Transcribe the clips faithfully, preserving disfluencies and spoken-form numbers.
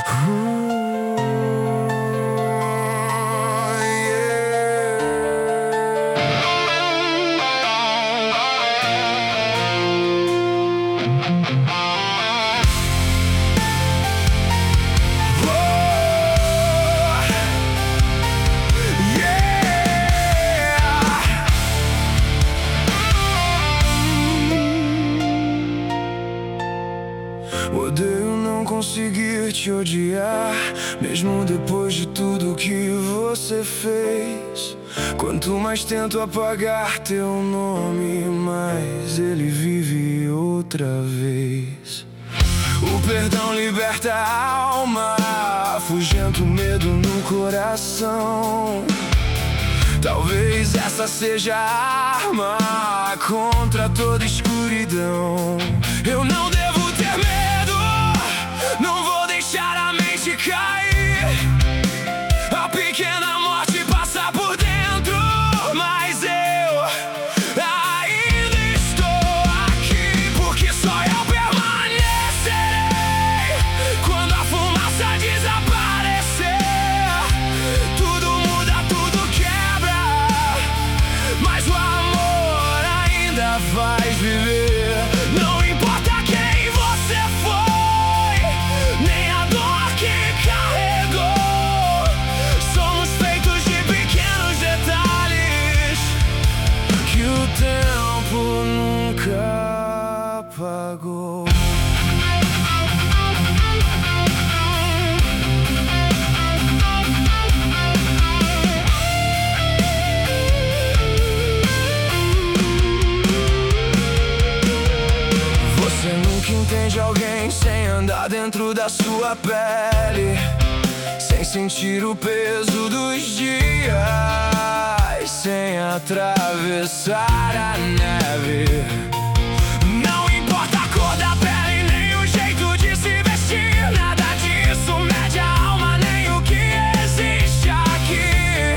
Odeio não conseguir te odiar, mesmo depois de tudo que você fez. Quanto mais tento apagar teu nome, mais ele vive outra vez. O perdão liberta a alma, afugenta o medo no coração. Talvez essa seja a arma contra toda escuridão. Eu não devo ter medo, não vou deixar a mente cair. A pequena morte passa por dentro, mas eu ainda estou aqui, porque só eu permanecerei. Quando a fumaça desaparecer, tudo muda, tudo quebra, mas o amor ainda vai viver. Não importa quem você foi, nem a dor que carregou. Somos feitos de pequenos detalhes que o tempo nunca apagou. Você nunca entende alguém sem andar dentro da sua pele, sem sentir o peso dos dias, sem atravessar a neve. Não importa a cor da pele, nem o jeito de se vestir, nada disso mede a alma, nem o que existe aqui.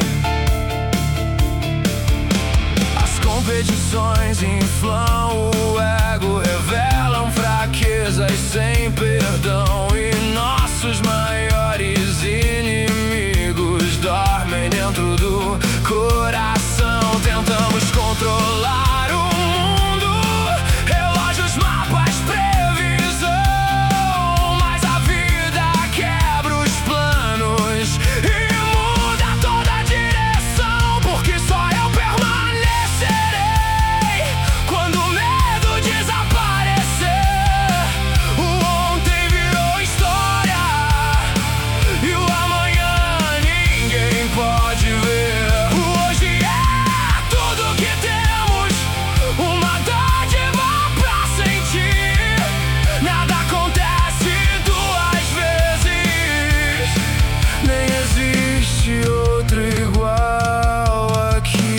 As competições inflam o ego, revelam fraquezas sem perdão, e nossos maiores inimigos dormem dentro do coração. Tentamos controlar o mundo, relógios, mapas, previsão, mas a vida quebra os planos e muda toda a direção, porque só eu permanecerei. Quando o medo desaparecer, o ontem virou história e o amanhã ninguém pode ver. O hoje é tudo que temos, uma dádiva pra sentir. Nada acontece duas vezes, nem existe outro igual aqui.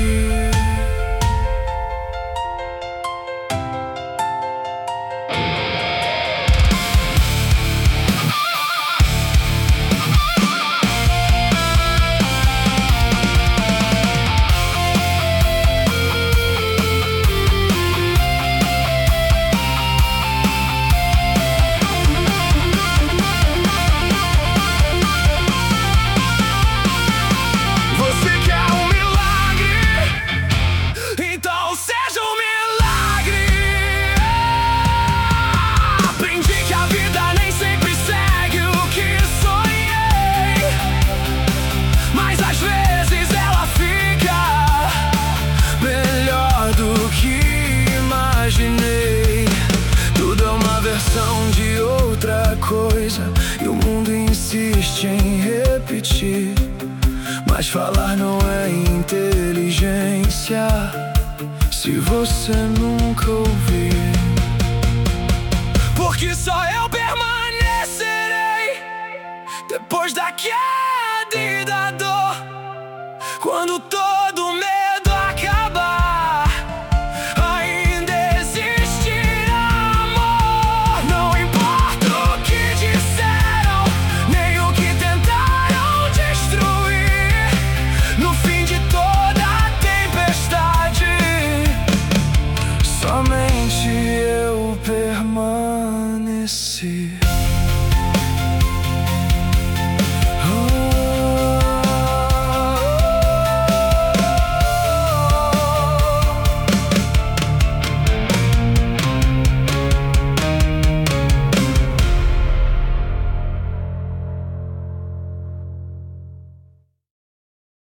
Você quer um milagre? Então seja um milagre. Aprendi que a vida nem sempre segue o que sonhei, mas às vezes ela fica melhor do que imaginei. Tudo é uma versão de outra coisa, e o mundo insiste em repetir. Mas falar não é inteligência se você nunca ouvir. Porque só eu permanecerei depois da queda e da dor. Quando todo medo acabar, ainda existirá amor. Não importa o que disseram, nem o que tentaram destruir. No fim de toda a tempestade, somente eu permaneci.